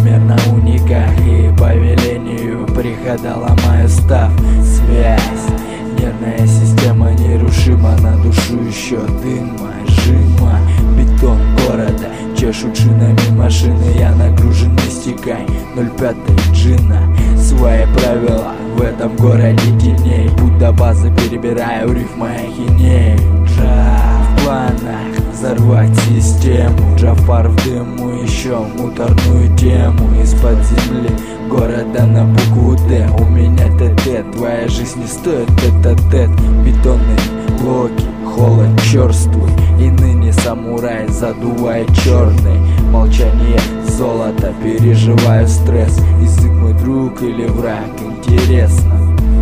Мир на униках и по велению прихода ломаю став. Связь, нервная система нерушима, на душу еще дыма, жима. Бетон города, чешут шинами машины, я нагружен не стекай, 05 джина. Свои правила в этом городе теней, путь до базы перебираю рифмы ахинеи. В планах взорвать систему, Джафар в дыму, еще муторную тему. Из-под земли города на букву Д, у меня ТТ, твоя жизнь не стоит тет-а-тет. Бетонные блоки, холод черствый, и ныне самурай задувает черный. Молчание золото, переживаю стресс. Язык мой друг или враг, интересно.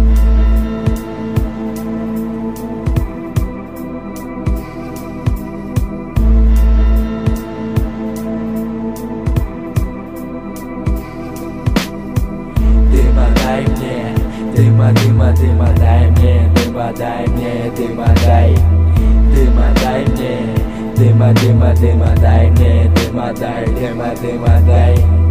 Дай мне, дыма, дыма, дыма, дай мне, дыма, дай мне, дыма, дай, дыма, дай мне, дыма, дыма, дыма, дай мне, дыма, дай, дыма, дыма, дай.